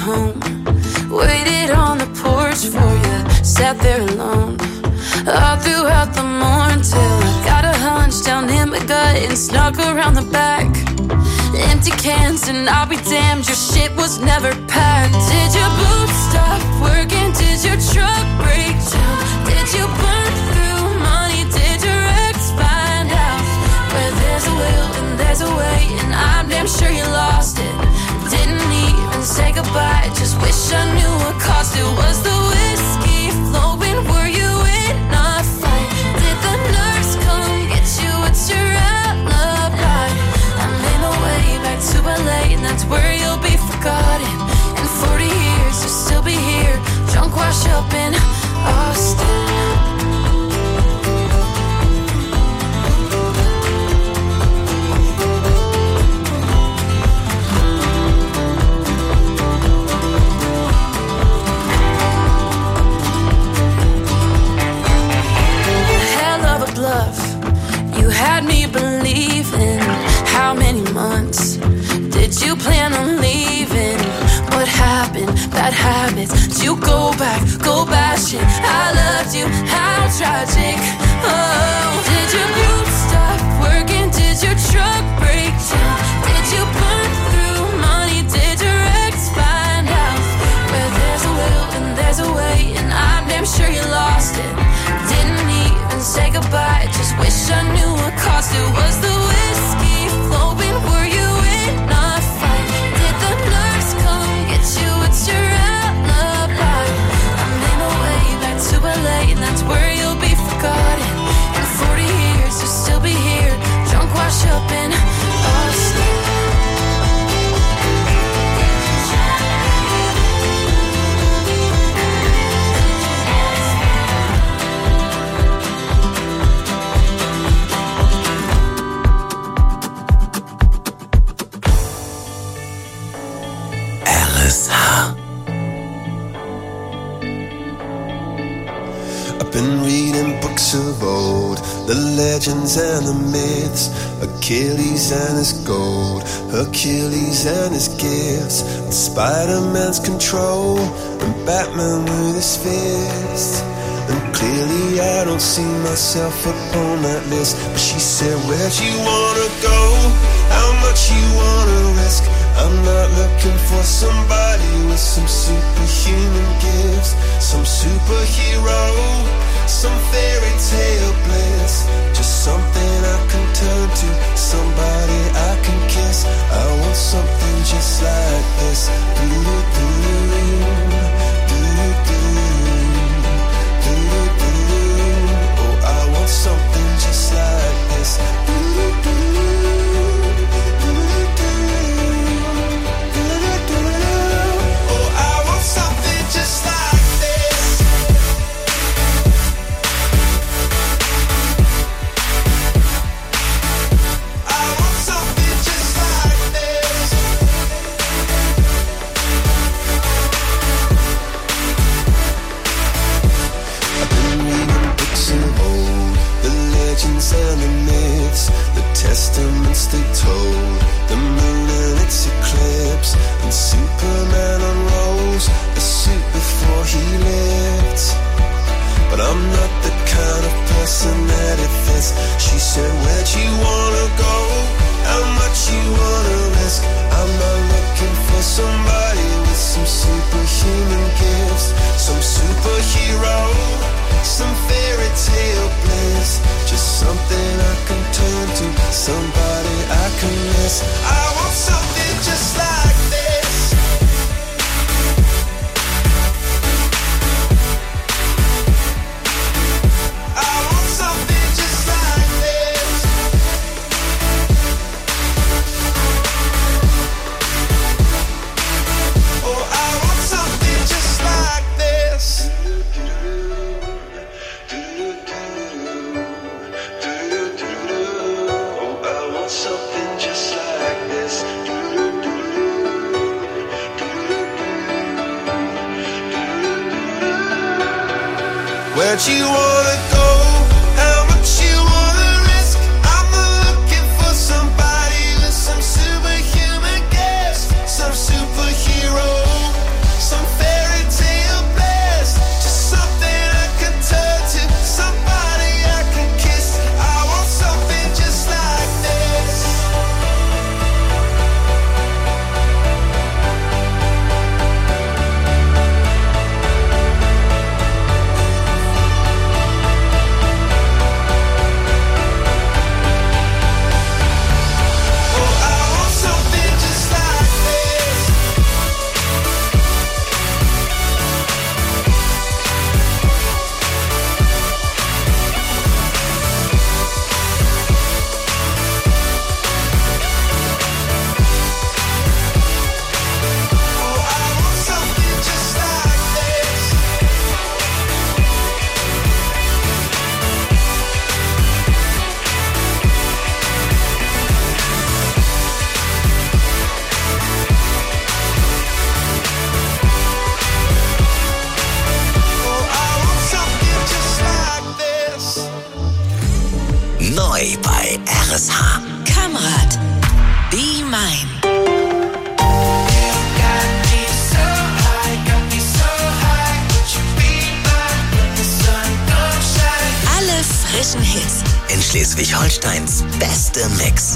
home. Waited on the porch for you, sat there alone. All throughout the morning till I got a hunch down in my gut and snuck around the back. Empty cans and I'll be damned, your shit was never packed. Did your boots stop working? Did your truck break down? Did you burn through money? Did your ex find out? Where there's a will and there's a way, and I'm damn sure you lost it. Didn't even say goodbye, just wish I knew what cost it. Was the whiskey flowing? Were you in a fight? Did the nurse come get you? What's your alibi? I made my way back to LA, and that's where you'll be forgotten. In 40 years you'll still be here, drunk, washed up in Austin. You had me believing. How many months did you plan on leaving? What happened? Bad habits. Did you go back, go bashing? I loved you, how tragic. Oh, did your boots stop working? Did your truck break down? Did you burn through money? Did your ex find out? Where there's a will and there's a way, and I'm damn sure you lost it. Didn't even say goodbye, just wish I knew what cost it. Was the whiskey flowing? Were you in a fight? Did the nurse come get you? What's your alibi? I made my way back to LA, and that's where you'll be forgotten. In 40 years you'll still be here, drunk, washed up in Austin. I've been reading books of old, the legends and the myths, Achilles and his gold, Hercules and his gifts, and Spider-Man's control, and Batman with his fist. And clearly I don't see myself upon that list. But she said, where'd you wanna go? How much you wanna risk? I'm not looking for somebody with some superhuman gifts, some superhero, some fairy tale bliss. Just something I can turn to, somebody I can kiss. I want something just like this. Oh, I want something just like this. And the myths, the testaments they told, the moon and its eclipse, and Superman unrolls the suit before he lived. But I'm not the kind of person that it fits. She said, where'd you wanna go? How much you wanna risk? I'm not looking for somebody with some superhuman gifts, some superhero, some fairy tale bliss. Just something I can turn to, somebody I can miss. I want something just like this. I want something just like this. Oh, I want something just like this. Something just like this. Where'd you wanna go? How much you wanna risk? I'm not looking for somebody with some superhuman gifts, some superhero, frischen Hits. In Schleswig-Holsteins beste Mix.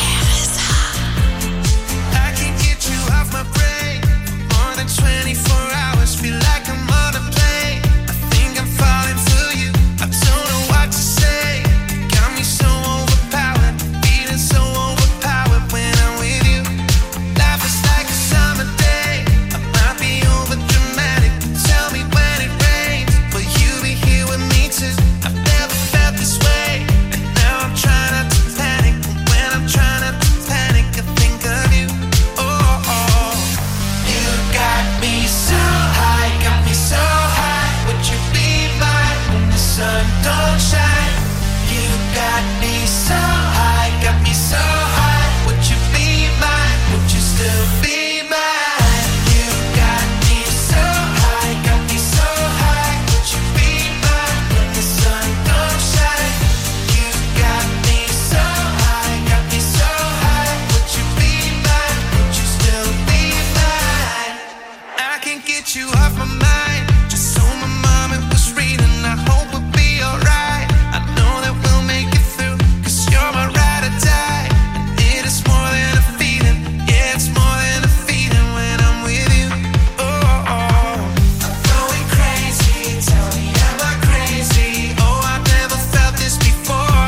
I can get you off my brain. More than 24 hours, feel like I'm on a plane. I think I'm falling for you. I don't know what to say. Got me so overpowered, feeling so overpowered when I'm with you. Life is like a summer day. I might be over dramatic. Tell me when it rains, will you be here with me too? I've never felt this way, and now I'm trying not to panic. When I'm trying not to panic, I think of you. Oh, oh. You got me so high, got me so high. Would you be mine when the sun don't shine? You got me so high, got me so high. Would you be mine? Would you still be mine? You got me so high, got me so high. Would you be mine when the sun don't shine? You got me so high, got me so high. Would you be mine? Would you still be mine? I can't get you off my mind. Just so my mama was reading. I hope we'll be alright. I know that we'll make it through, 'cause you're my ride or die. And it is more than a feeling. Yeah, it's more than a feeling when I'm with you. Oh, oh. I'm going crazy. Tell me, am I crazy? Oh, I've never felt this before.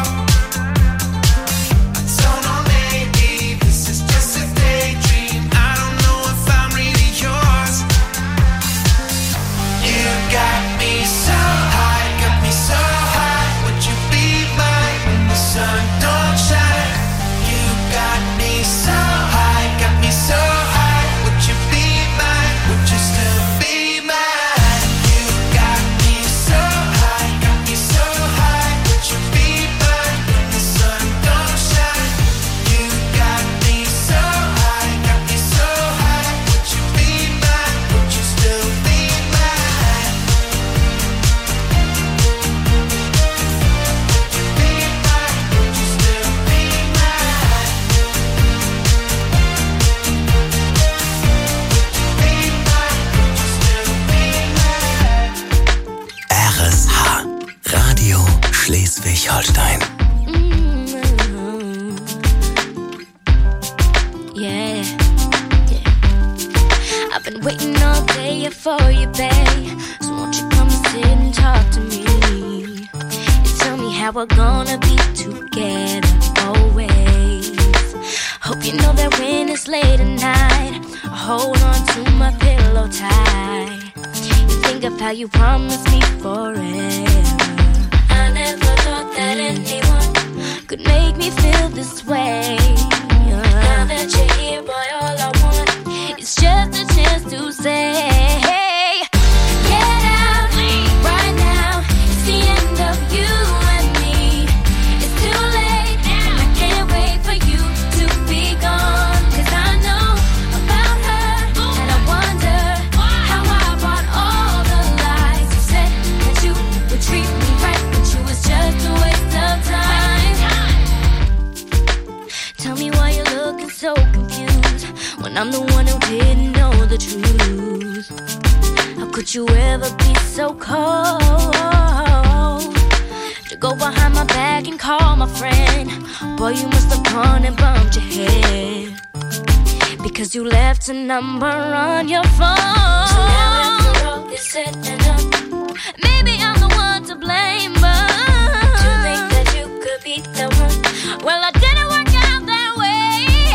I don't know, maybe this is just a daydream. I don't know if I'm really yours. You got me so high, got me so high. Would you be mine when the sun don't shine? You got me so high, got me so high. Would you be mine? Would you still be mine? You got me so high, got me so high. Would you be mine when the sun don't shine? You got me so high, got me so high. Would you be mine? Would you still be mine? Be mine? Would you still be mine? Be mine? Would you still be mine? RSH. Radio Schleswig-Holstein. Yeah, yeah. I've been waiting all day for you, babe. So won't you come and sit and talk to me? And tell me how we're gonna be together always. Hope you know that when it's late at night, I hold on to my pillow tight. You think of how you promised me forever. I never thought that anyone could make me feel this way. Now that you're here, boy, all I want is just a chance to say, get out right now. It's the end of you and me. It's too late, and I can't wait for you to be gone. 'Cause I know about her, and I wonder how I bought all the lies. You said that you would treat me right, but you was just a waste of time. Tell me why you're looking so confused when I'm the one who didn't know the truth. How could you ever be so cold to go behind my back and call my friend? Boy, you must have gone and bumped your head because you left a number on your phone. So now after all is said and done, maybe I'm the one to blame, but to think that you could be the one, well, I didn't work out that way.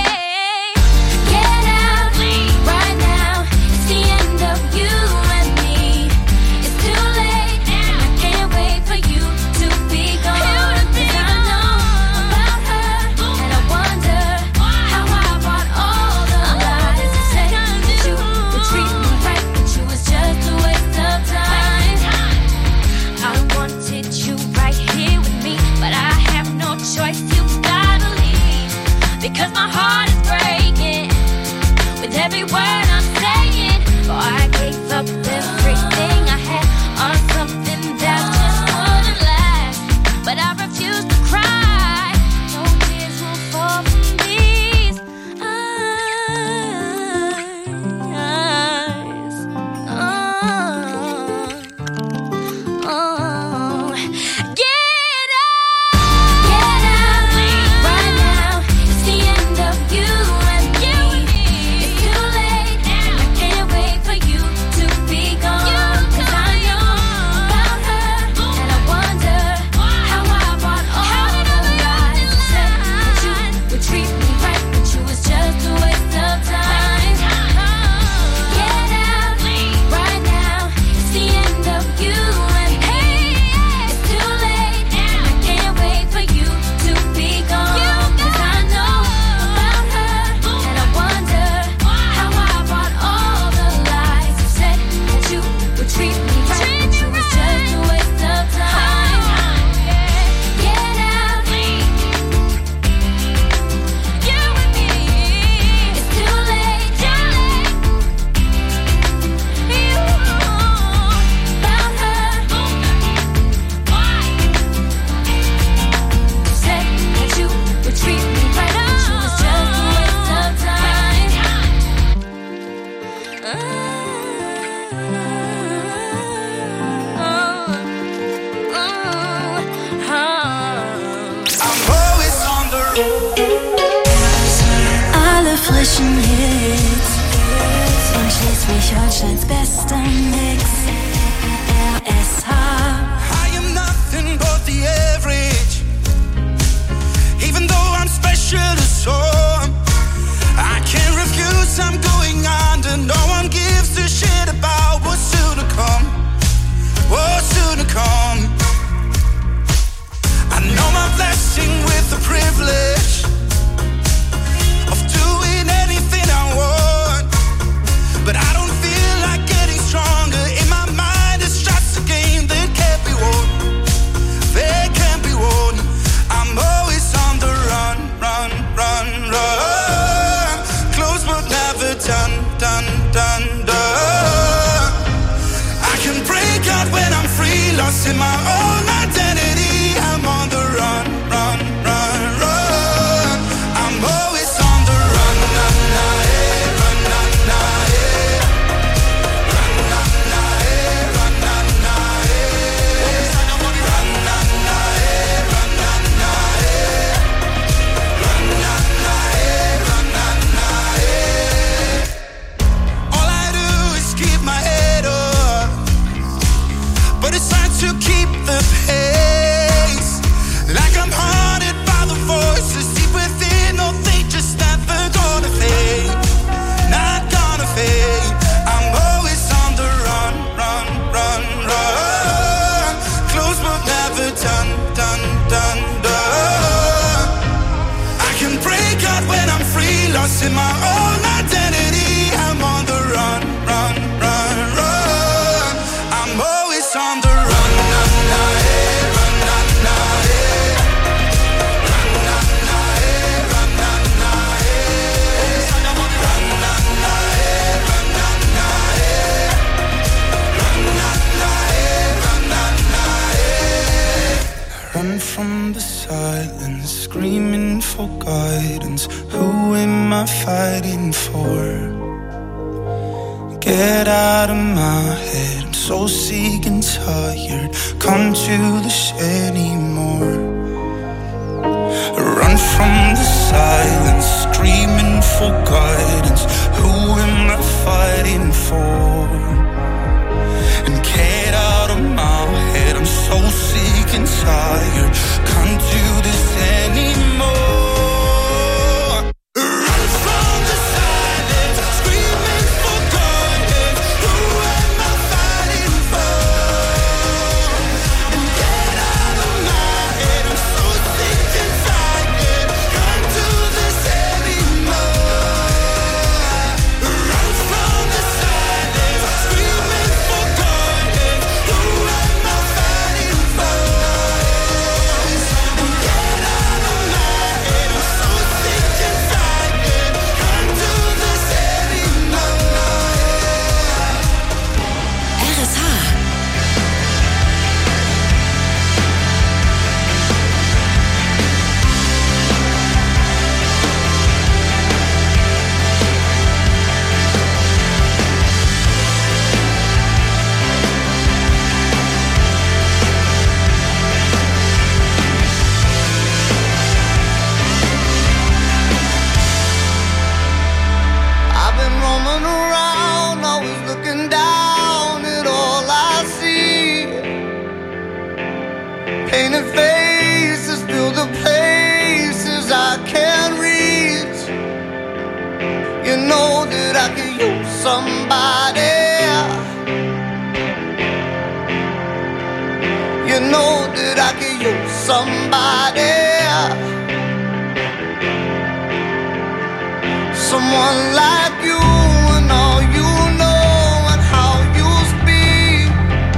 Get out right now. It's the end of you and me. It's too late, and I can't wait for you to be gone. 'Cause I know about her, and I wonder how I bought all the lies. You said that you would treat me right, but you was just a waste of time. I wanted you right here with me, but I have no choice. You gotta leave, because my heart is breaking with every word I'm saying. Oh, I gave up everything I had on something that just wouldn't last, but I refuse to cry. No tears will fall from these eyes. Oh, get out. Generation Hits von Schleswig-Holsteins bestem Mix. RSH. I am nothing but the average, even though I'm special to some. I can't refuse, I'm going under. No one gives a shit about what's soon to come. What's soon to come. I know my blessing with the privilege of doing anything I want, but I don't feel like getting stronger. In my mind it's just a game that can't be won. That can't be won. I'm always on the run, run, run, run. Close but never done, done, done, done. I can break out when I'm free, lost in my own identity. I'm on the run, run, run, run. I'm always on the run, na, na, eh, run, na, na, eh. Run, na, na, eh, run, na, na, eh. Run, na, na, eh, run, na, na, eh. Run, na, na, eh, run, na, na, eh. All I do is keep my head up, but it's hard to keep the pace. Like I'm haunted by the voices deep within. No, they just never gonna fade. Not gonna fade. I'm always on the run, run, run, run. Close but never done, done, done, done. I can break out when I'm free, lost in my own identity. I'm on the run, run, run, run. I'm always on the run, na, na, eh, run, na, na, eh. Run, na, na, eh, run, na, na, eh. Run, na, na, eh, run, na, na, eh. Run, na, na, eh, run, na, na, eh. Run from the silence, screaming for guidance. Who am I fighting for? Get out of my head, I'm so sick and tired. Come to this anymore. Run from the silence, screaming for guidance. Who am I fighting for? And get out of my head, I'm so sick and tired. Can't do this anymore. Run from the silence, screaming for guidance. Who am I fighting for? And get out of my head, I'm so sick and tired. Can't do this anymore. Run from the silence, screaming for guidance. Who am I fighting for? And get out of my head, I'm so sick and tired. Can't do this anymore. RSH. I've been roaming around, always looking down at all I see. Painted faces fill the places I can't reach. You know that I could use somebody. You know that I could use somebody. Someone like you and all you know and how you speak.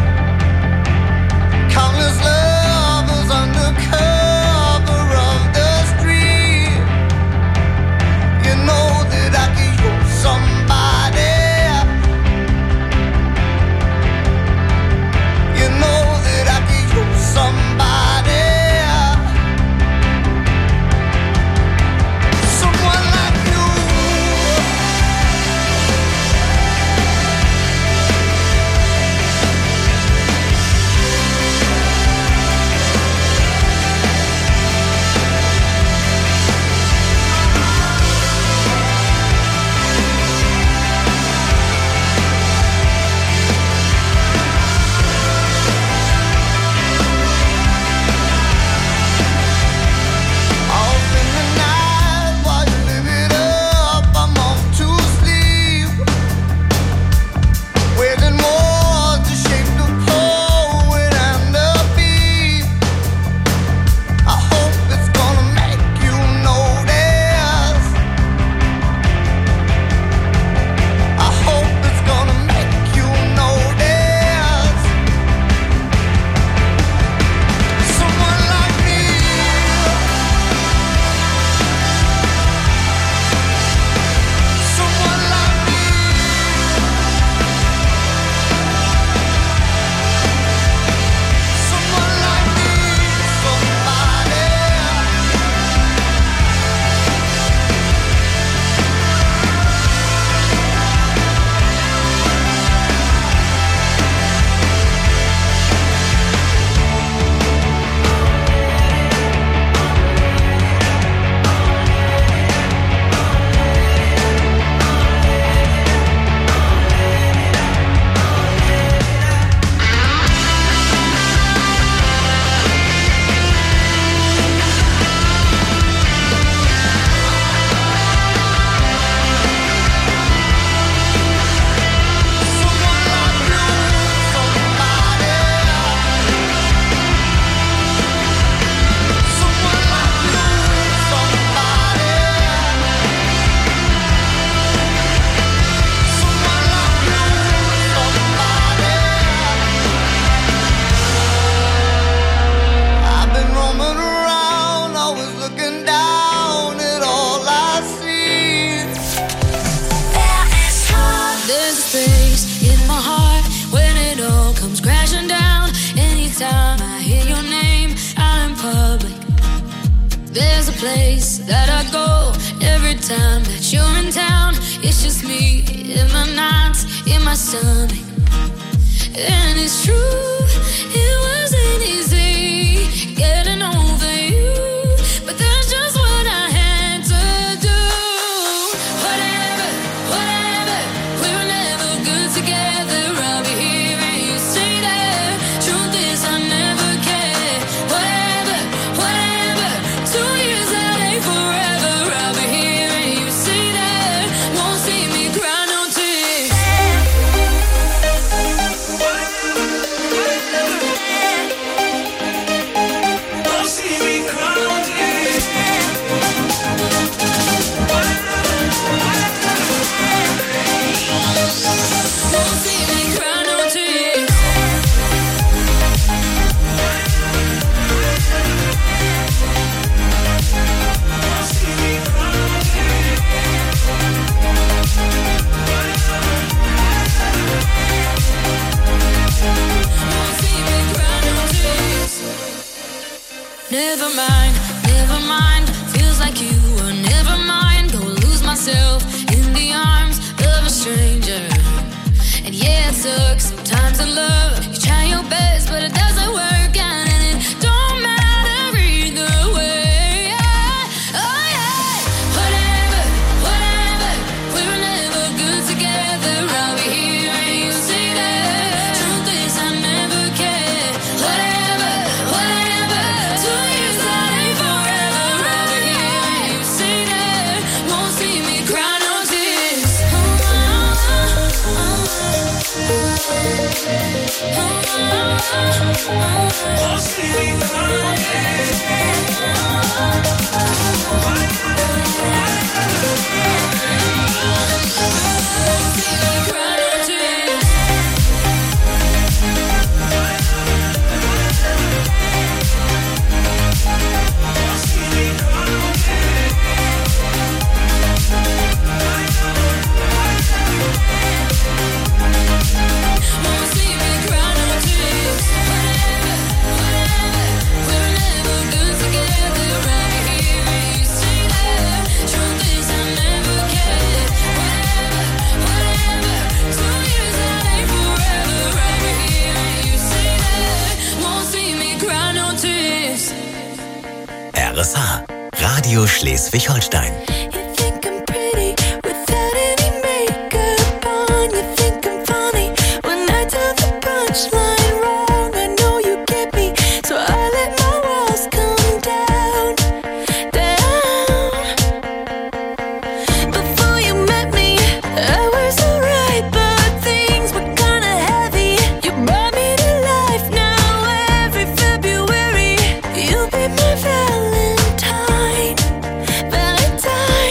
Countless lovers under cover of the street. You know that I could use somebody. You know that I could use somebody. Someone like you. place that I go every time that you're in town. It's just me in the nights, in my stomach. And it's true, it wasn't easy getting over you, but that's just what I had to do. Whatever, we were never good together. I'll be here and you stay there. Truth is I never cared. Whatever, 2 years that ain't forever. I'll be here and you stay there. Won't see me cry no tears. Won't see me cry no tears. Won't see me cry no tears. Never mind, feels like you were never mind. Go lose myself in the arms of a stranger. And yeah, it sucks sometimes in love. You try your best, but it doesn't work out, and it don't matter either way. Yeah. Oh yeah, whatever, we were never good together. I'll be here and you see that. Truth is I never cared. Whatever, 2 years that ain't forever. I'll be here and you see that. Won't see me cry no tears. Won't see me cry no tears. RSH, Radio Schleswig-Holstein. You think I'm pretty without any makeup on. You think I'm funny when I tell the punchline wrong. I know you get me, so I let my walls come down. Before you met me, I was alright, but things were kinda heavy. You brought me to life now. Every February, you'll be my Valentine.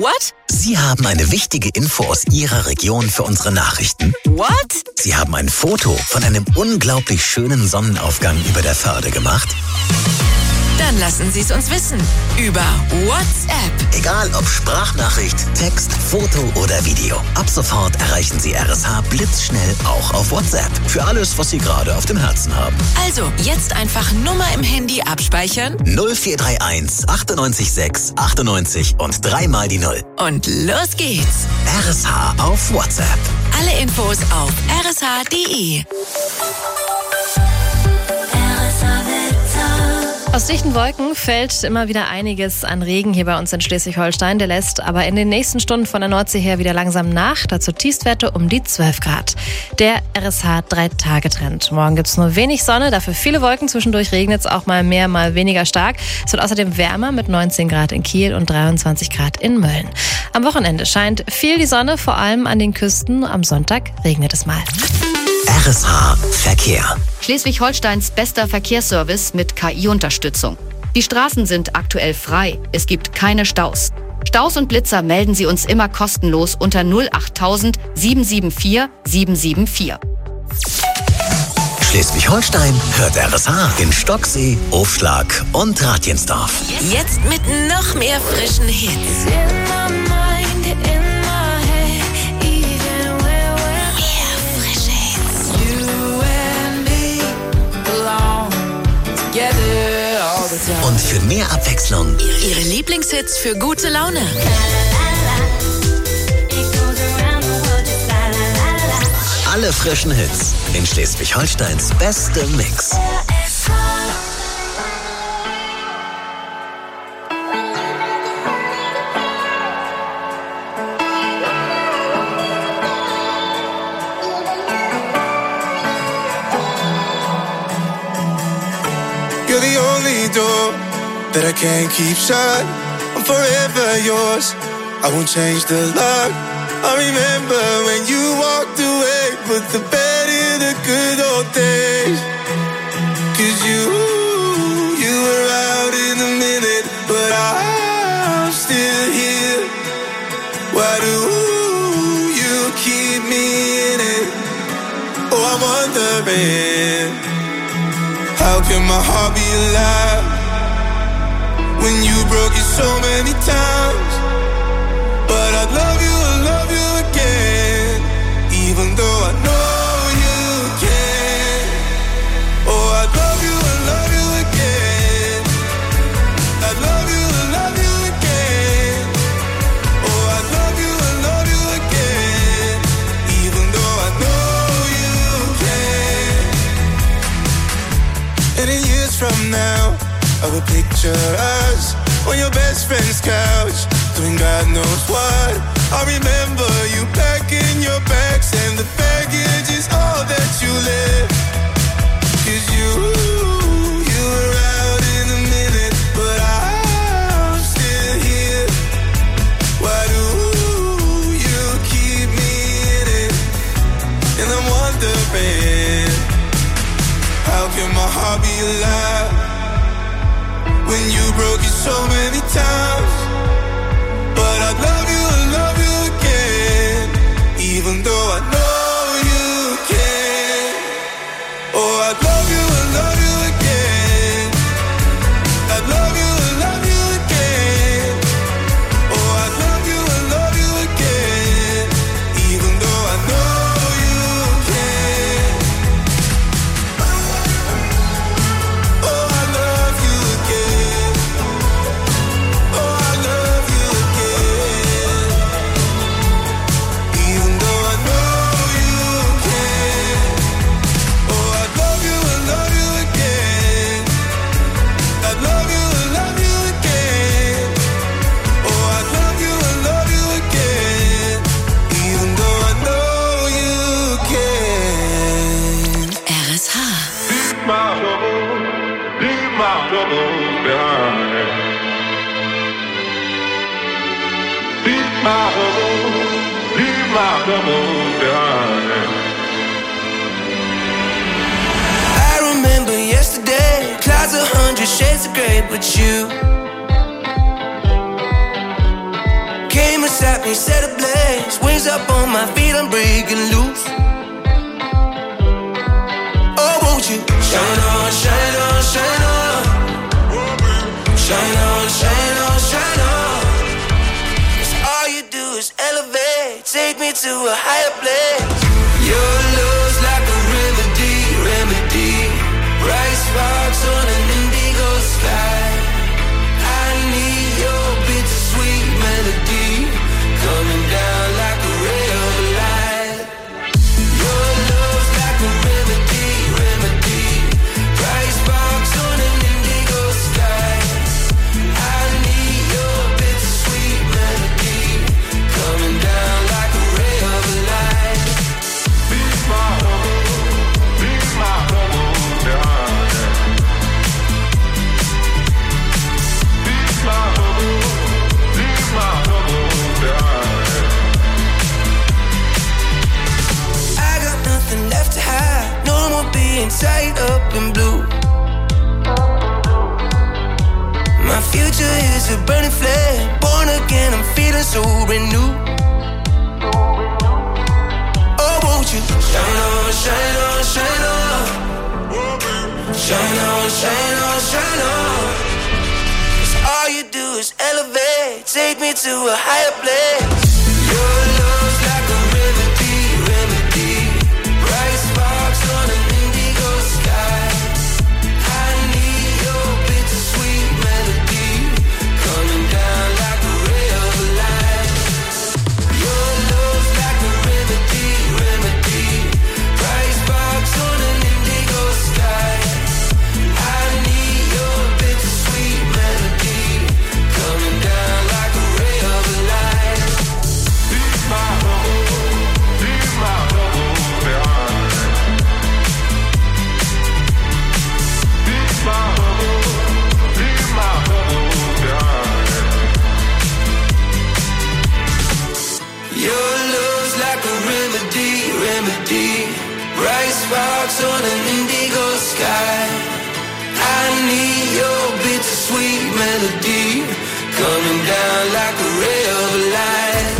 What? Sie haben eine wichtige Info aus Ihrer Region für unsere Nachrichten. What? Sie haben ein Foto von einem unglaublich schönen Sonnenaufgang über der Förde gemacht. Dann lassen Sie es uns wissen. Über WhatsApp. Egal ob Sprachnachricht, Text, Foto oder Video. Ab sofort erreichen Sie RSH blitzschnell auch auf WhatsApp. Für alles, was Sie gerade auf dem Herzen haben. Also, jetzt einfach Nummer im Handy abspeichern. 0431 98 6 98 und 3 mal die 0. Und los geht's. RSH auf WhatsApp. Alle Infos auf rsh.de. Aus dichten Wolken fällt immer wieder einiges an Regen hier bei uns in Schleswig-Holstein. Der lässt aber in den nächsten Stunden von der Nordsee her wieder langsam nach. Dazu Tiefstwerte um die 12 Grad. Der RSH 3-Tage-Trend. Morgen gibt's nur wenig Sonne, dafür viele Wolken. Zwischendurch regnet es auch mal mehr, mal weniger stark. Es wird außerdem wärmer mit 19 Grad in Kiel und 23 Grad in Mölln. Am Wochenende scheint viel die Sonne, vor allem an den Küsten. Am Sonntag regnet es mal. RSH Verkehr. Schleswig-Holsteins bester Verkehrsservice mit KI-Unterstützung. Die Straßen sind aktuell frei. Es gibt keine Staus. Staus und Blitzer melden Sie uns immer kostenlos unter 08000 774 774. Schleswig-Holstein hört RSH in Stocksee, Hofschlag und Ratjensdorf. Jetzt mit noch mehr frischen Hits. Und für mehr Abwechslung Ihre Lieblingshits für gute Laune. alle frischen Hits in Schleswig-Holsteins bestem Mix. You're the only door that I can't keep shut. I'm forever yours, I won't change the lock. I remember when you walked away, put the bed in the good old days. 'Cause you were out in a minute, but I'm still here. Why do you keep me in it? Oh, I'm wondering, how can my heart be alive when you broke it so many times? But I'd love you again, even though I know you can. Oh, I'd love you again. I'd love you again. Oh, I'd love you again, even though I know you can. And in years from now, I will picture us on your best friend's couch, doing God knows what. I remember you packing your bags, and the baggage is all that you left. 'Cause you were out in a minute, but I'm still here. Why do you keep me in it? And I'm wondering, how can my heart be alive when you broke it so many times? But I'd love you again, even though I know you can. Oh, I'd love you again. I'd love you again. Oh, I'd love you again, even though I know you can. Oh, I love you again. Oh, I love you again, even though I know you can. Oh, I'd love you again. I'd love you again. Oh, I'd love you again, even though I know you can. RSH. Leave my troubles behind. Leave my troubles behind. I remember yesterday, clouds 100 shades of gray, but you came a I'm breaking loose. Oh, won't you shine on, shine on, shine on. Shine on, shine on, shine on. 'Cause all you do is elevate, take me to a higher place. Your love's like a remedy, remedy. Bright sparks on an indigo sky. I need your bittersweet melody coming down like a ray of light. Your love's like a remedy, remedy. Bright sparks on an indigo sky. I need your bittersweet melody coming down like a ray of light. Be my home, darling. Be my home, darling. I got nothing left to hide. No more being tied up in blue. My future is a burning flame. Born again, I'm feeling so renewed. Oh, won't you shine on, shine on, shine on. Shine on, shine on, shine on. 'Cause all you do is elevate, take me to a higher place. Your love's like a remedy, remedy. Bright sparks on an indigo sky. I need your bittersweet melody coming down like a ray of light. Your love's like a remedy, remedy. Bright sparks on an indigo sky. I need your bittersweet melody coming down like a ray of light. Be my home, darling. Be my home, darling. Your love's like a remedy, remedy. Bright sparks on an indigo sky. I need your bittersweet melody coming down like a ray of light.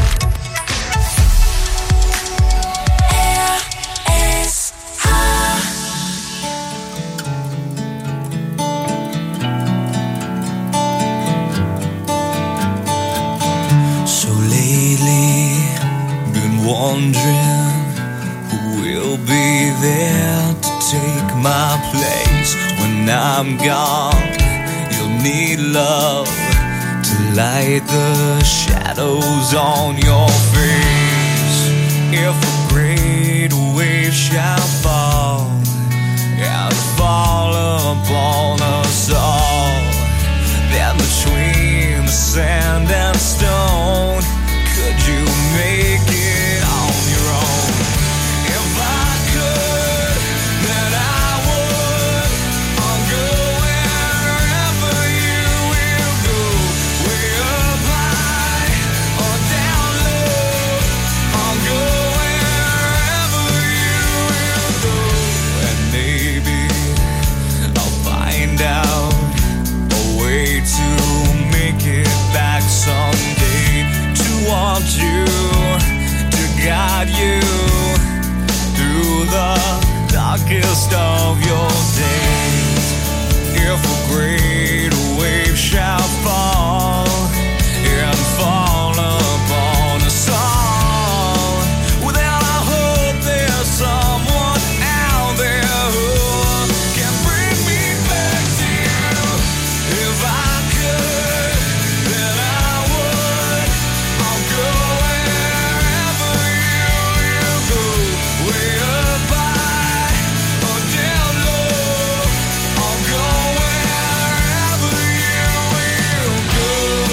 So lately, been wondering who will be there to take my place when I'm gone. You'll need love to light the shadows on your face. If a great wave shall fall and fall upon us all, then between the sand and stone, could you make it on your own? If I could, then I would. I'll go wherever you will go. Way up high or down low. I'll go wherever you will go. And maybe I'll find out a way to make it back someday. To want you, to guide you through the darkest of your days. If a great wave shall fall and fall upon us all, well, then I hope there's someone out there who can bring me back to you. If I could, then I would. I'll go wherever you will go. Way up high or down low. I'll go wherever you will go.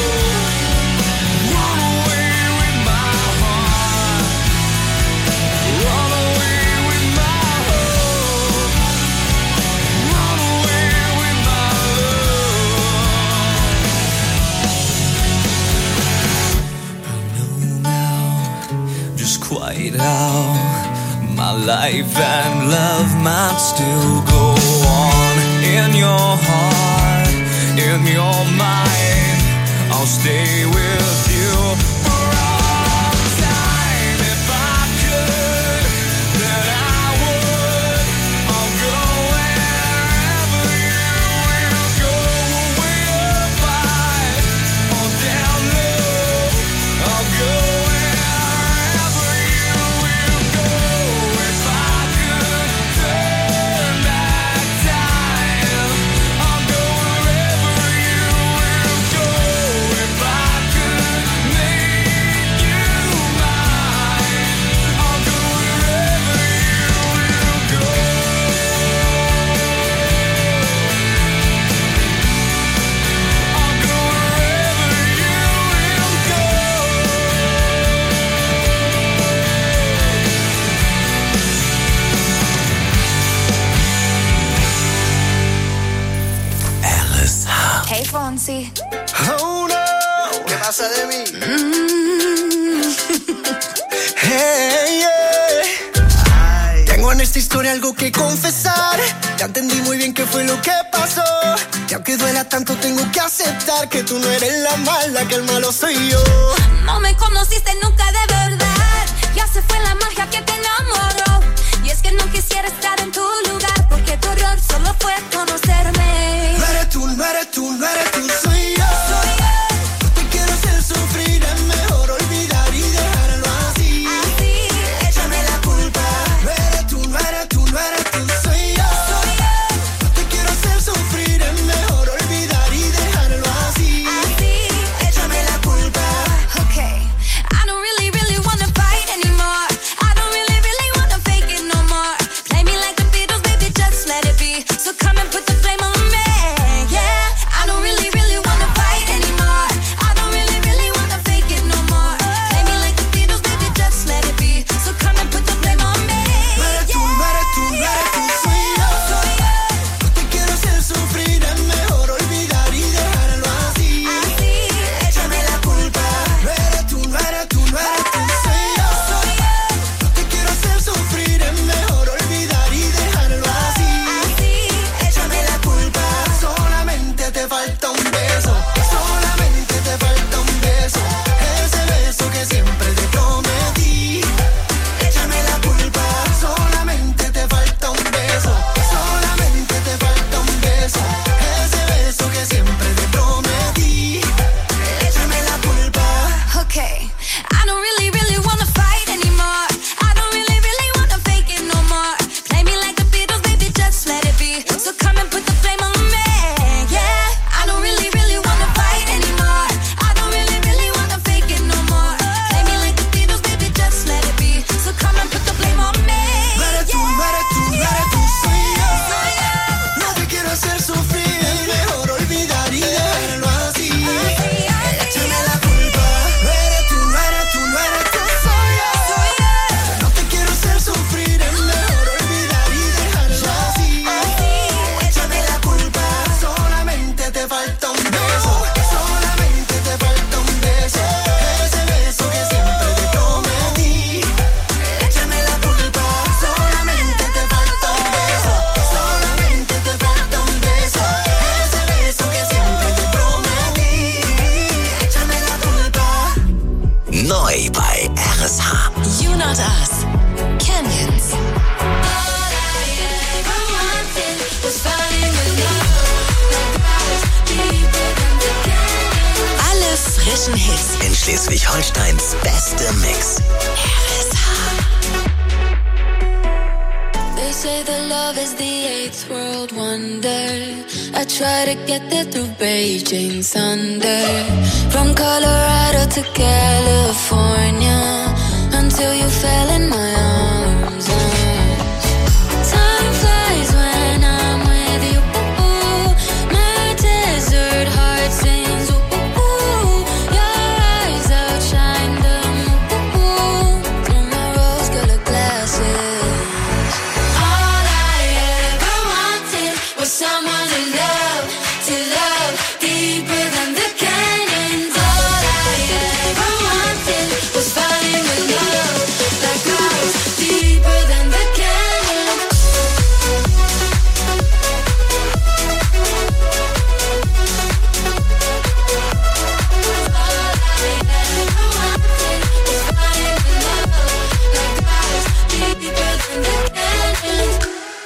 Run away with my heart. Run away with my hope. Run away with my love. I know now just quite how my life and love might still go on. In your heart, in your mind, I'll stay with you for all time. If I could, Oh no, ¿qué pasa de mí? Hey, yeah. Tengo en esta historia algo que confesar. Ya entendí muy bien qué fue lo que pasó. Y aunque duela tanto tengo que aceptar que tú no eres la mala, que el malo soy yo. No me conociste nunca de verdad. Ya se fue la magia que te enamoró. Y es que no quisiera estar en tu lugar, porque tu error solo fue conocerme. No eres tú, no eres tú, no eres tú, soy yo. No te quiero hacer sufrir, es mejor olvidar y dejarlo así. Así, échame la culpa. No eres tú, no eres tú, no eres tú, soy yo. No te quiero hacer sufrir, es mejor olvidar y dejarlo así. Así, échame la culpa. Okay, I don't really, really wanna fight anymore. I don't really, really wanna fake it no more. Play me like the Beatles, baby, just let it be. So come and put the flame on me, yeah. I don't really, really wanna fight anymore. I don't really, really wanna fake it no more. Play me like the Beatles, baby, just let it be. So come and put the flame on me, No eres tú, no eres tú, no eres tú, soy yo. No te quiero hacer sufrir, es mejor olvidar y dejarlo así. Así, échame la culpa. No eres tú, no eres tú, no eres tú, soy yo. No te quiero hacer sufrir, es mejor olvidar y dejarlo así. así, Échame la culpa. Solamente te falta un beso. Solamente te falta un beso. Ese beso que siempre te prometí. Échame la culpa. Solamente te falta un beso. Solamente te falta un beso. Ese beso que siempre te prometí. Échame la culpa. okay. I don't really, really wanna fight anymore. I don't really, really wanna fake it no more. Play me like the Beatles, baby, just let it be. So come and put the flame on me, yeah. I don't really, really wanna fight anymore. I don't really, really wanna fake it no more. Play me like the Beatles, baby, just let it be. So come and put the flame on me, No eres tú, no eres tú, no eres tú, soy yo. No te quiero hacer sufrir, es mejor olvidar y dejarlo así. Échame la culpa. No eres tú, no eres tú, no eres tú, soy yo. No te quiero hacer sufrir, es mejor olvidar y dejarlo así. Échame la culpa. Solamente te falta un beso. Solamente te falta un beso. Ese beso que siempre te prometí. Échame la culpa. Solamente te falta un beso. Solamente te falta un beso. Ese beso que siempre te prometí. Échame la culpa. Neu bei RSH. You Not Us. Canyons. Alle frischen Hits. In Schleswig-Holsteins beste Mix. They say that love is the eighth world wonder. I try to get there through Beijing thunder. From Colorado to California, until you fell in my arms. Time flies when I'm with you. My desert heart sings. Your eyes outshine the moon through my rose-colored glasses. All I ever wanted was someone to love deeper than the canyons. All I ever wanted was falling in love like clouds deeper than the canyons. All I ever wanted was falling in love like clouds deeper than the canyons.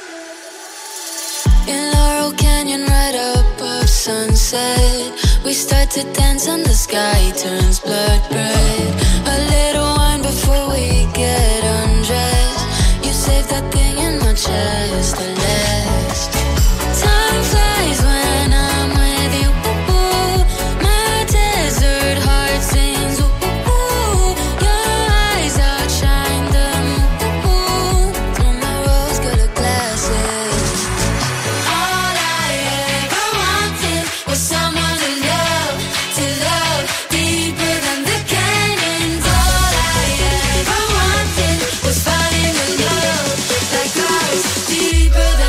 In Laurel Canyon, right above sunset, we start to dance and the sky turns blood red. A little wine before we get undressed. You save that thing in my chest, the last. Time flies when I'm with you. My desert heart sings. Your eyes outshine the moon through my rose-colored glasses. All I ever wanted was someone to love deeper than the canyons. All I ever wanted was falling in love like clouds deeper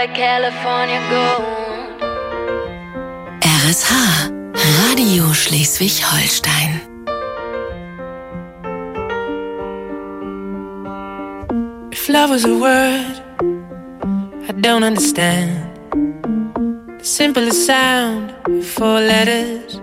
that California gold. RSH, Radio Schleswig-Holstein. If love was a word I don't understand, the simplest sound, 4 letters.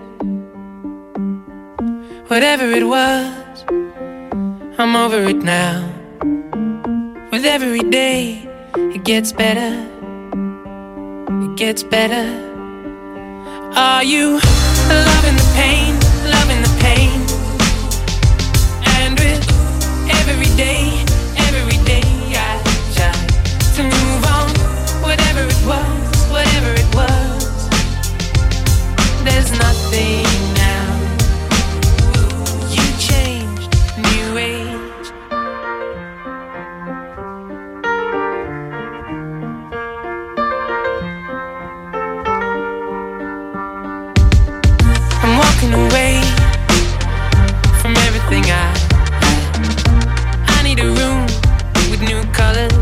Whatever it was, I'm over it now. With every day, it gets better. It gets better. Are you loving the pain, loving the pain? And with every day I try to move on. Whatever it was, there's nothing now. You changed, new age. I'm walking away from everything I need a room with new colors.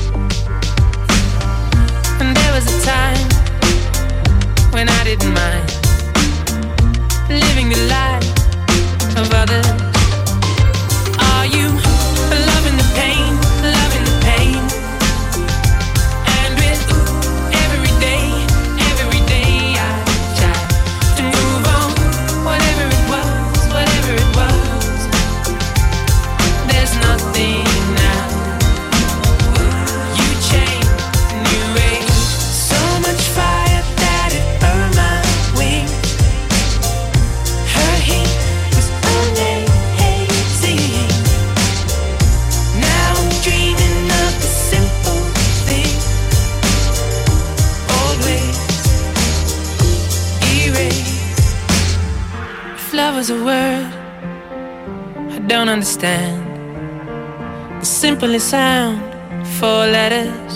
And there was a time when I didn't mind living the life of others. Are you loving the pain, loving the pain? And with every day I try to move on. Whatever it was, there's nothing now. You changed, new age. So much fire that it burned my wings. Her heat was amazing. Now I'm dreaming of the simple thing. Old ways erased. If love was a word I don't understand, the simplest sound, 4 letters.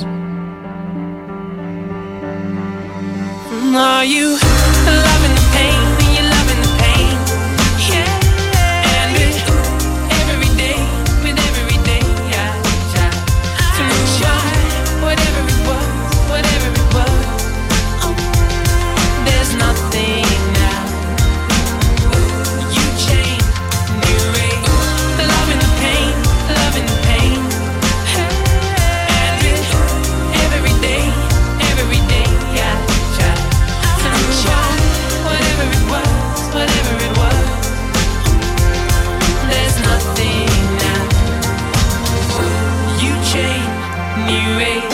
Are you loving the pain? You're loving the pain, yeah. And with every day I try to move on. Whatever it was, there's nothing now. You changed, new age. Loving the pain, loving the pain. And with every day I try to move on. Whatever it was, there's nothing now. You changed, new age.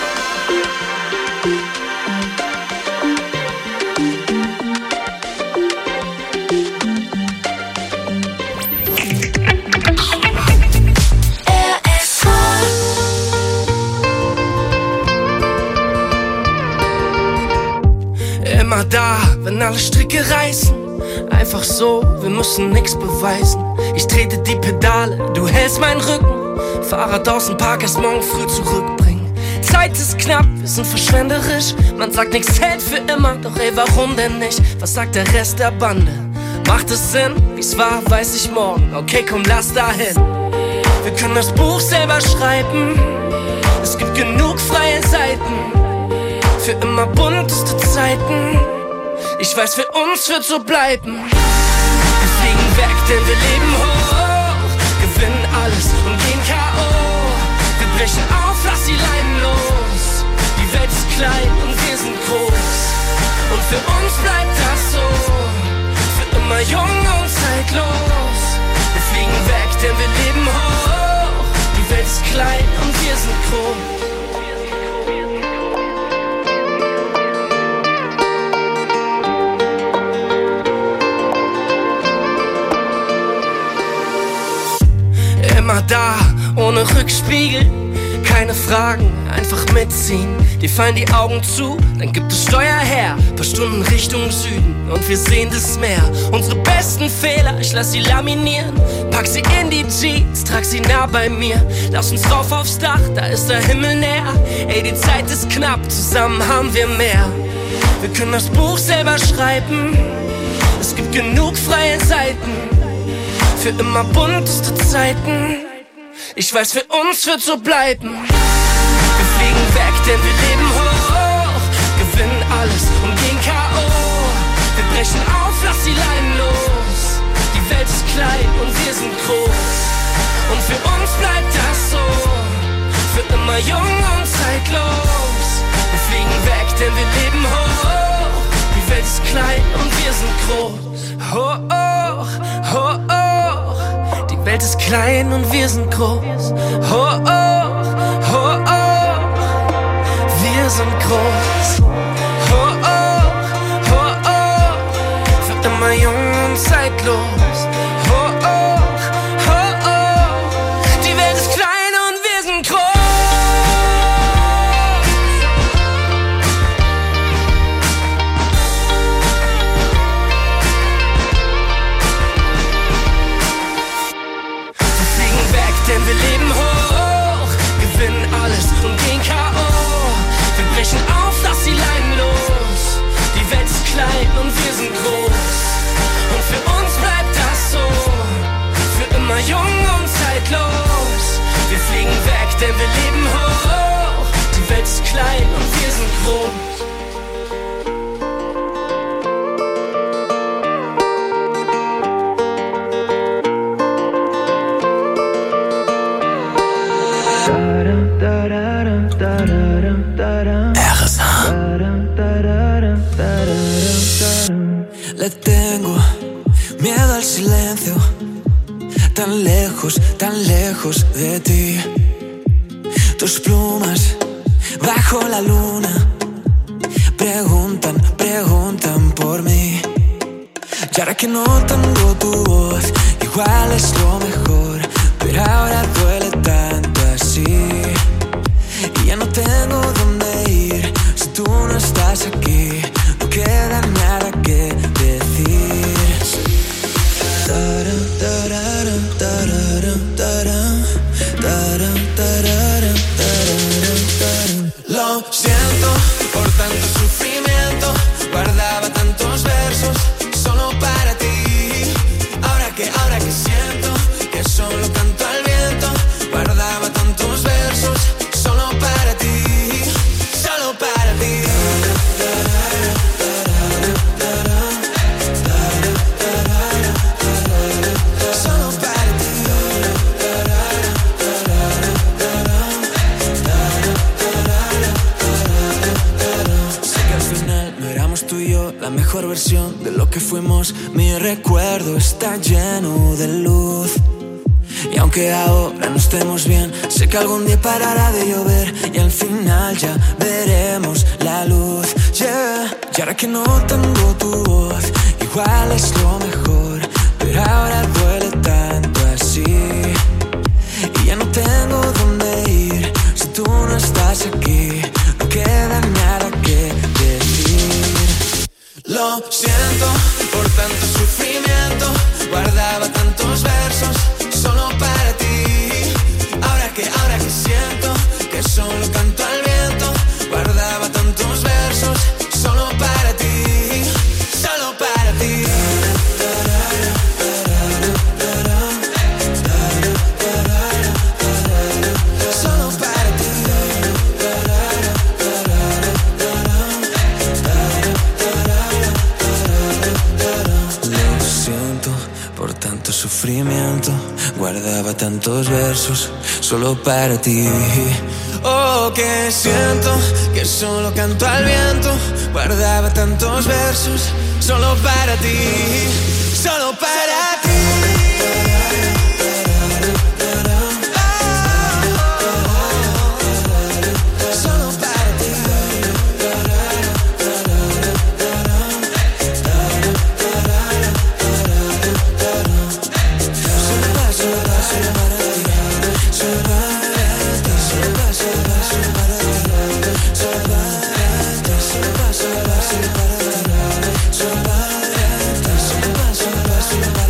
Immer da, wenn alle Stricke reißen. Einfach so, wir müssen nix beweisen. Ich trete die Pedale, du hältst meinen Rücken. Fahrrad aus dem Park, erst morgen früh zurückbringen. Zeit ist knapp, wir sind verschwenderisch. Man sagt, nix hält für immer, doch ey, warum denn nicht? Was sagt der Rest der Bande? Macht es Sinn? Wie's war, weiß ich morgen. Okay, komm, lass dahin. Wir können das Buch selber schreiben. Es gibt genug freie Seiten. Für immer bunteste Zeiten. Ich weiß, für uns wird so bleiben. Wir fliegen weg, denn wir leben hoch. Gewinnen alles und gehen K.O. Wir brechen auf, lass die Leinen los. Die Welt ist klein und wir sind groß. Und für uns bleibt das so. Für immer jung und zeitlos. Wir fliegen weg, denn wir leben hoch. Die Welt ist klein und wir sind groß. Immer da, ohne Rückspiegel, keine Fragen, einfach mitziehen. Dir fallen die Augen zu, dann gibt es Steuer her. Paar Stunden Richtung Süden und wir sehen das Meer. Unsere besten Fehler, ich lass sie laminieren. Pack sie in die Jeans, trag sie nah bei mir. Lass uns rauf aufs Dach, da ist der Himmel näher. Ey, die Zeit ist knapp, zusammen haben wir mehr. Wir können das Buch selber schreiben. Es gibt genug freie Seiten. Für immer bunteste Zeiten. Ich weiß, für uns wird so bleiben. Wir fliegen weg, denn wir leben hoch. brechen auf, lass die Leinen los. Die Welt ist klein und wir sind groß. Und für uns bleibt das so, für immer jung und zeitlos. Wir fliegen weg, denn wir leben hoch. Die Welt ist klein und wir sind groß. Hoch, hoch, hoch. Die Welt ist klein und wir sind groß. Hoch, hoch, hoch. Wir sind groß. Hoch, hoch, hoch. Für immer jung und zeitlos. Hoch, hoch, hoch. Die Welt ist klein und wir sind groß. Denn wir leben hoch, gewinnen alles und gehen K.O. Wir brechen auf, lass die Leinen los. Die Welt ist klein und wir sind groß. Und für uns bleibt das so, für immer jung und zeitlos. Wir fliegen weg, denn wir leben hoch. Die Welt ist klein und wir sind groß. Le tengo miedo al silencio, tan lejos de ti. Tus plumas bajo la luna preguntan por mí. Y ahora que no tengo tu voz, igual es lo mejor, pero ahora duele tanto así. Y ya no tengo dónde ir si tú no estás aquí. No queda nada que decir. Lo siento por tanto sufrimiento. Guardaba tantos versos solo para ti. Ahora que siento que solo canto al viento. Guardaba tantos versos solo para ti. Solo para ti. La mejor versión de lo que fuimos. Mi recuerdo está lleno de luz. Y aunque ahora no estemos bien, sé que algún día parará de llover. Y al final ya veremos la luz, yeah. Y ahora que no tengo tu voz, igual es lo mejor, pero ahora duele tanto así. Y ya no tengo dónde ir si tú no estás aquí. No queda nada que decir. Lo siento por tanto sufrimiento. Guardaba tantos versos solo para ti. Ahora que siento que solo canto al viento. Guardaba tantos versos solo para ti. Solo para ti. Solo para ti. Lo siento por tanto sufrimiento. Guardaba tantos versos solo para ti. Oh, que siento que solo canto al viento. Guardaba tantos versos solo para ti. Solo para ti. Solo para ti.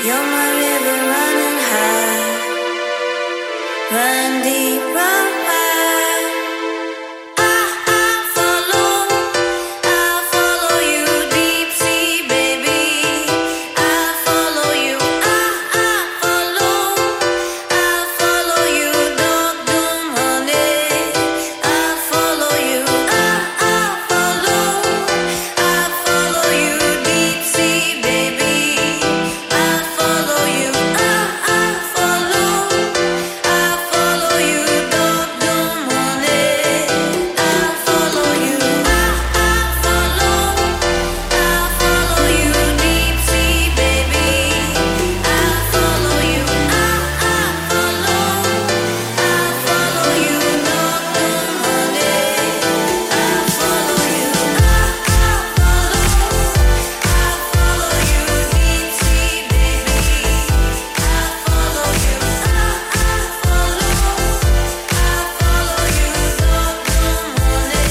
You're my river running high, run deep, run wide. I follow you deep sea, baby. I follow you, I follow you, dog doom honey. I follow you, I follow you deep sea, baby. I follow you, I follow you, dog doom honey. I follow you, follow you deep sea, baby. I follow you, follow you, dog doom honey. I follow you, follow you deep sea, baby. I follow you, follow you, dog doom honey.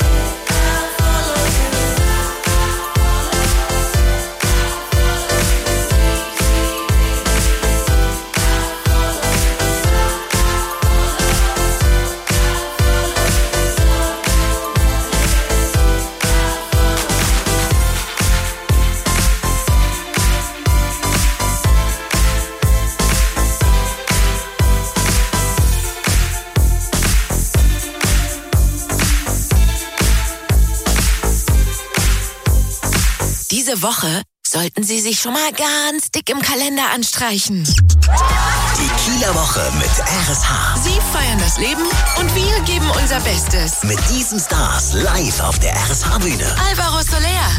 Diese Woche sollten Sie sich schon mal ganz dick im Kalender anstreichen. Die Kieler Woche mit RSH. Sie feiern das Leben und wir geben unser Bestes. Mit diesen Stars live auf der RSH-Bühne. Alvaro Soler,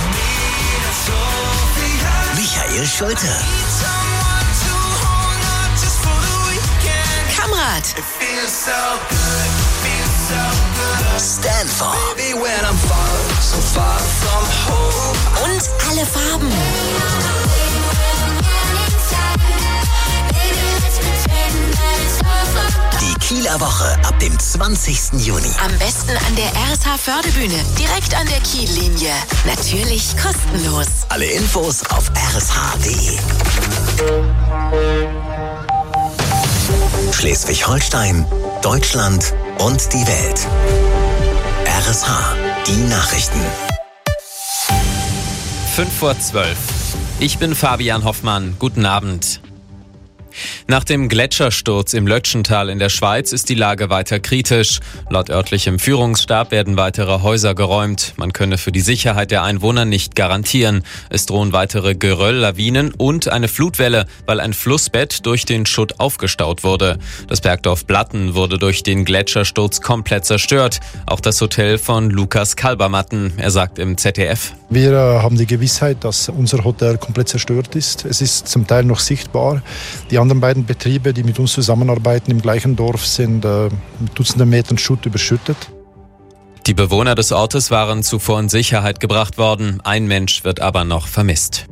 Michael Schulte, Kamrat, Stanford und alle Farben. Die Kieler Woche ab dem 20. Juni. Am besten an der RSH-Förderbühne, direkt an der Kiellinie. Natürlich kostenlos. Alle Infos auf rsh.de. Schleswig-Holstein, Deutschland und die Welt. RSH, die Nachrichten. 5:12. Ich bin Fabian Hoffmann. Guten Abend. Nach dem Gletschersturz im Lötschental in der Schweiz ist die Lage weiter kritisch. Laut örtlichem Führungsstab werden weitere Häuser geräumt. Man könne für die Sicherheit der Einwohner nicht garantieren. Es drohen weitere Gerölllawinen und eine Flutwelle, weil ein Flussbett durch den Schutt aufgestaut wurde. Das Bergdorf Blatten wurde durch den Gletschersturz komplett zerstört. Auch das Hotel von Lukas Kalbermatten. Er sagt im ZDF: Wir haben die Gewissheit, dass unser Hotel komplett zerstört ist. Es ist zum Teil noch sichtbar. Die anderen beiden Betriebe, die mit uns zusammenarbeiten im gleichen Dorf, sind mit Dutzenden Metern Schutt überschüttet. Die Bewohner des Ortes waren zuvor in Sicherheit gebracht worden. Ein Mensch wird aber noch vermisst.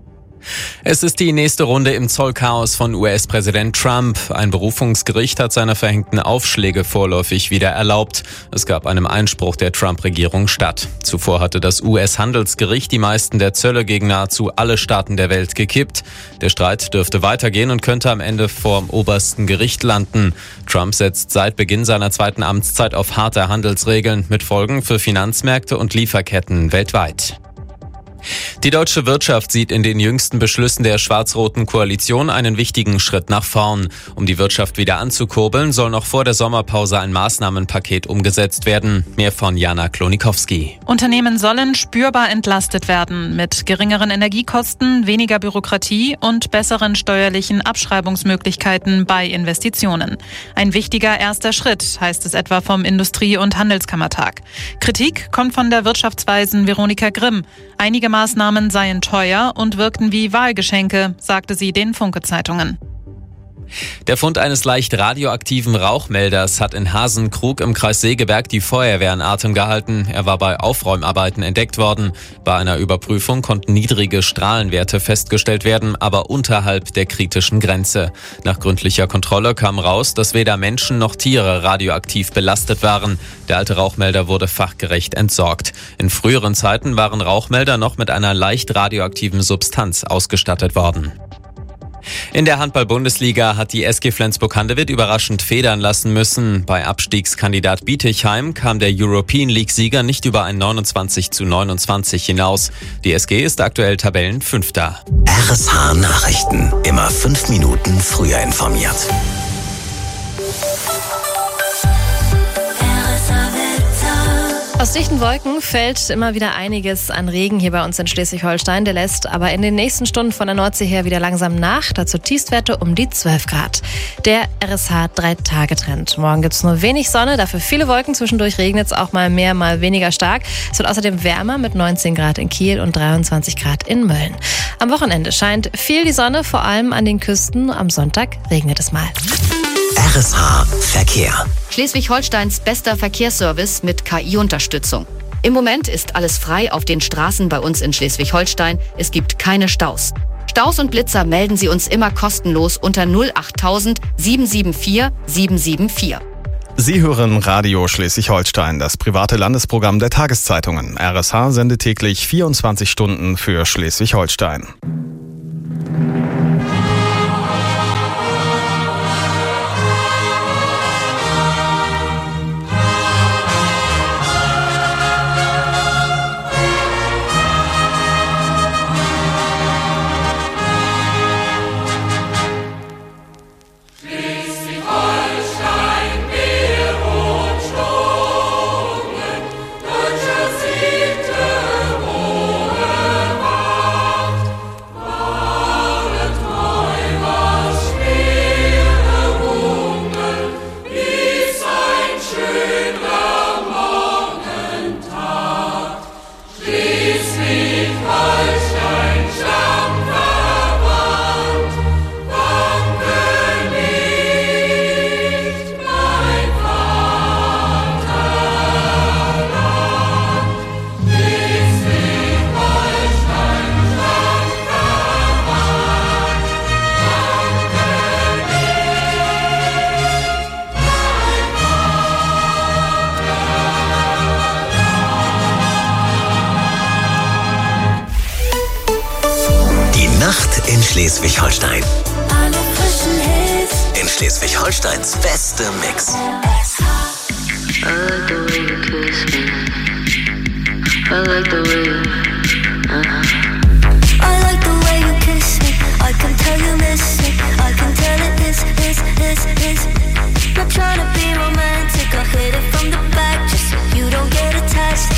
Es ist die nächste Runde im Zollchaos von US-Präsident Trump. Ein Berufungsgericht hat seine verhängten Aufschläge vorläufig wieder erlaubt. Es gab einem Einspruch der Trump-Regierung statt. Zuvor hatte das US-Handelsgericht die meisten der Zölle gegen nahezu alle Staaten der Welt gekippt. Der Streit dürfte weitergehen und könnte am Ende vorm obersten Gericht landen. Trump setzt seit Beginn seiner zweiten Amtszeit auf harte Handelsregeln mit Folgen für Finanzmärkte und Lieferketten weltweit. Die deutsche Wirtschaft sieht in den jüngsten Beschlüssen der schwarz-roten Koalition einen wichtigen Schritt nach vorn. Um die Wirtschaft wieder anzukurbeln, soll noch vor der Sommerpause ein Maßnahmenpaket umgesetzt werden. Mehr von Jana Klonikowski. Unternehmen sollen spürbar entlastet werden mit geringeren Energiekosten, weniger Bürokratie und besseren steuerlichen Abschreibungsmöglichkeiten bei Investitionen. Ein wichtiger erster Schritt, heißt es etwa vom Industrie- und Handelskammertag. Kritik kommt von der Wirtschaftsweisen Veronika Grimm. Einige Maßnahmen seien teuer und wirkten wie Wahlgeschenke, sagte sie den Funke-Zeitungen. Der Fund eines leicht radioaktiven Rauchmelders hat in Hasenkrug im Kreis Segeberg die Feuerwehr in Atem gehalten. Er war bei Aufräumarbeiten entdeckt worden. Bei einer Überprüfung konnten niedrige Strahlenwerte festgestellt werden, aber unterhalb der kritischen Grenze. Nach gründlicher Kontrolle kam raus, dass weder Menschen noch Tiere radioaktiv belastet waren. Der alte Rauchmelder wurde fachgerecht entsorgt. In früheren Zeiten waren Rauchmelder noch mit einer leicht radioaktiven Substanz ausgestattet worden. In der Handball-Bundesliga hat die SG Flensburg-Handewitt überraschend federn lassen müssen. Bei Abstiegskandidat Bietigheim kam der European League-Sieger nicht über ein 29:29 hinaus. Die SG ist aktuell Tabellenfünfter. RSH Nachrichten. Immer 5 Minuten früher informiert. Aus dichten Wolken fällt immer wieder einiges an Regen hier bei uns in Schleswig-Holstein. Der lässt aber in den nächsten Stunden von der Nordsee her wieder langsam nach. Dazu Tiefstwerte um die 12 Grad. Der RSH 3-Tage-Trend. Morgen gibt's nur wenig Sonne, dafür viele Wolken. Zwischendurch regnet es auch mal mehr, mal weniger stark. Es wird außerdem wärmer mit 19 Grad in Kiel und 23 Grad in Mölln. Am Wochenende scheint viel die Sonne, vor allem an den Küsten. Am Sonntag regnet es mal. RSH Verkehr. Schleswig-Holsteins bester Verkehrsservice mit KI-Unterstützung. Im Moment ist alles frei auf den Straßen bei uns in Schleswig-Holstein. Es gibt keine Staus. Staus und Blitzer melden Sie uns immer kostenlos unter 08000 774 774. Sie hören Radio Schleswig-Holstein, das private Landesprogramm der Tageszeitungen. RSH sendet täglich 24 Stunden für Schleswig-Holstein. In Schleswig-Holstein. In Schleswig-Holsteins beste Mix. I like the way you kiss me. I like the way you I like the way you kiss me. I can tell you miss it. I can tell it is. Not trying to be romantic. I hit it from the back just so you don't get attached.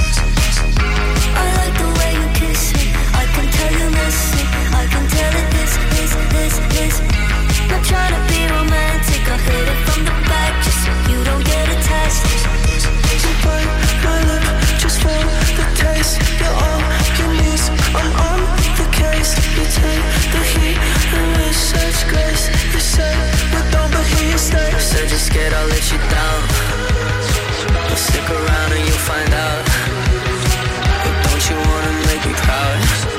I like the way you kiss me. I can tell you miss it. I can tell it is. Not trying to be romantic. I hit it from the back just so you don't get attached. You bite my lip just for the taste. You're all you need. I'm on the case. You take the heat and with such grace. You say we're done, but here you stay. Said you're scared I'll let you down. But stick around and you'll find out. But don't you wanna make me proud?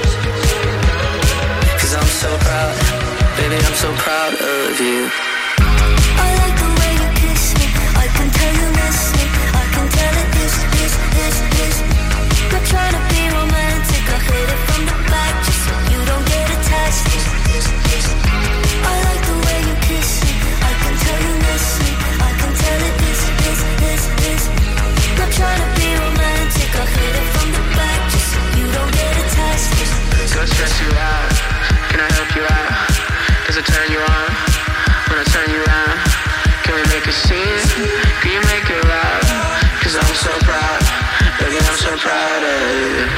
I'm so proud, baby, I'm so proud of you. I like the way you kiss me. I can tell you miss me. I can tell it is. Not trying to be romantic. I hit it from the back just so you don't get attached. I like the way you kiss me. I can tell you miss me. I can tell it is. Not trying to be romantic. I hit it from the back just so you don't get attached. Go stress you out. Can I help you out? Does it turn you on? When I turn you around, can we make a scene? Can you make it loud? 'Cause I'm so proud, baby, I'm so proud of you.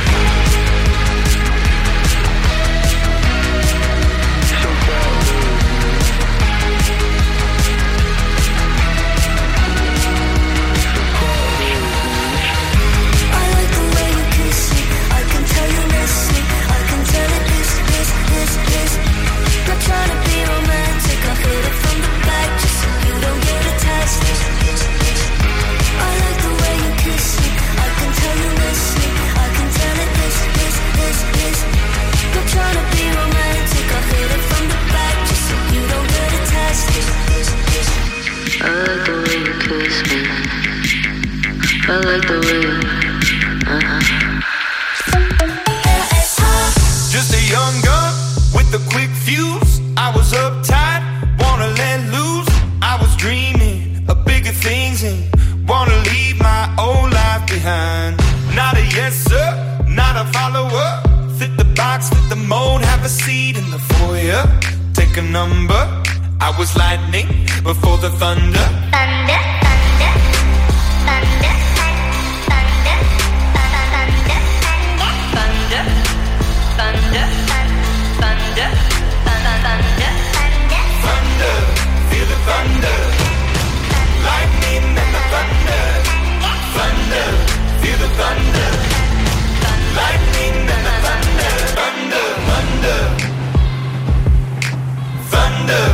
Trying to be romantic, I hit it from the back just so you don't get attached. I like the way you kiss me, I can tell you miss me. I pick a number. I was lightning before the thunder. Thunder, thunder, thunder, thunder, thunder, thunder, thunder, thunder, thunder, thunder, feel the thunder. Lightning and the thunder. Thunder, feel the thunder. Lightning and the thunder. Thunder, thunder, thunder.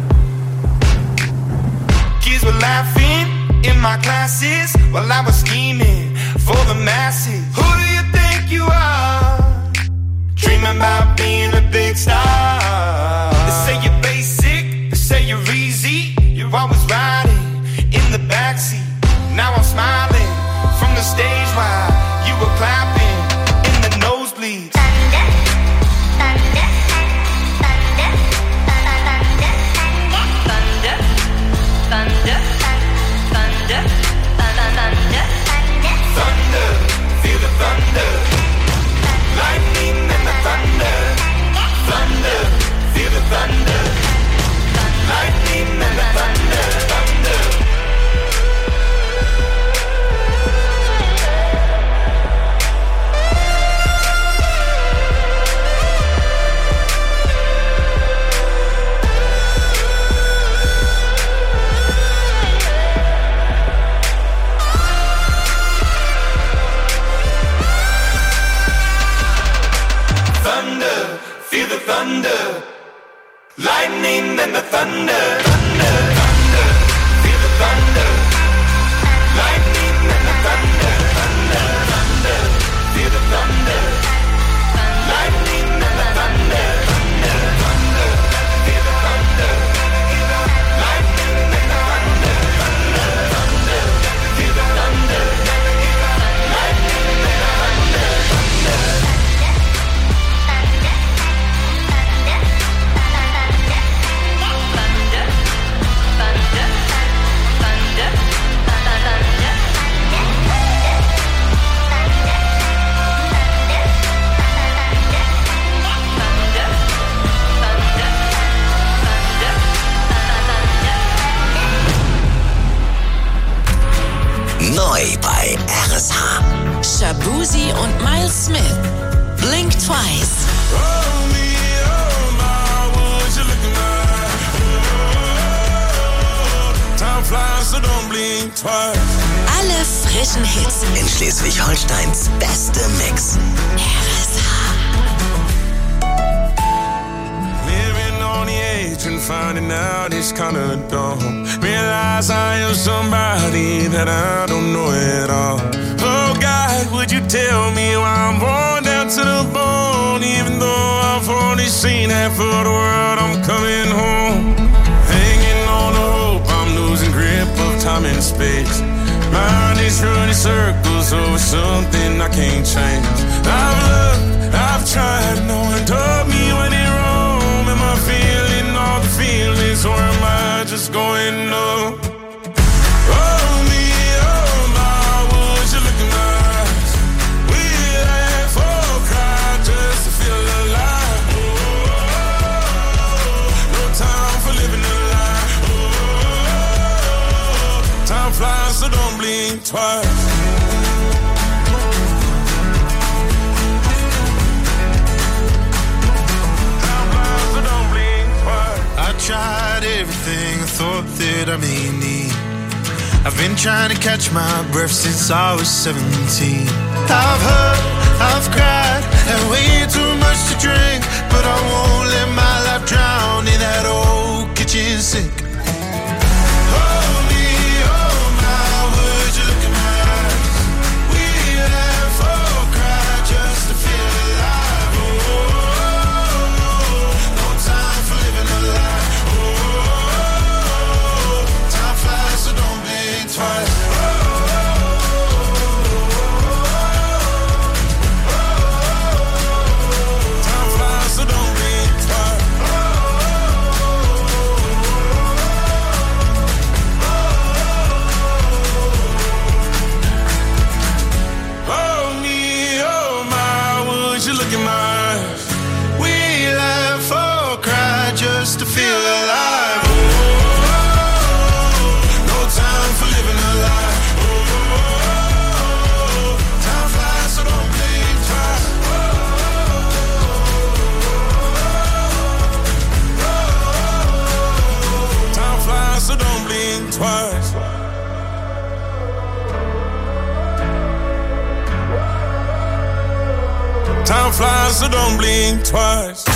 Kids were laughing in my classes while I was scheming for the masses. Who do you think you are? Dreaming about being a big star. They say you're basic, they say you're easy. You're always riding in the backseat. Now I'm smiling from the stage while you were clapping in the nosebleeds. thunder, thunder, thunder, thunder, thunder, thunder, thunder, thunder, Thunder, feel the thunder. Lightning and the thunder. Thunder, feel the thunder. Lightning and the thunder. Thunder. Thunder, feel the thunder. Lightning and the thunder. Thunder, thunder, feel the thunder. Lightning and the thunder. Thunder, thunder, feel the thunder. Lightning and the thunder. Thunder, thunder, feel the thunder. Lightning and the thunder. Thunder, thunder, feel the thunder. Lightning and the thunder. Neu bei RSH. Shabuzi und Miles Smith. Blink Twice. Alle frischen Hits in Schleswig-Holsteins beste Mix. Living on the edge and finding out it's kinda dumb. Realize I am somebody that I don't know at all. Oh God, would you tell me why I'm worn down to the bone? Even though I've only seen half of the world, I'm coming home. Hanging on the hope, I'm losing grip of time and space. Mind is running circles over something I can't change. I've looked, I've tried, no one told me when it wrong. Am I feeling all the feelings, or am I just going up? Oh me, oh my, would you look in my eyes? We laugh or cry just to feel alive. No time for living a lie. Time flies, so don't blink twice. I tried everything I thought that I may need. I've been trying to catch my breath since I was 17. I've hurt, I've cried, had way too much to drink, but I won't let my life drown in that old kitchen sink. Oh me, oh my, would you look in my eyes? We laugh or cry just to feel alive. Oh, no time for living a lie. Time flies, so don't blink twice. Oh, Time flies, so don't blink twice.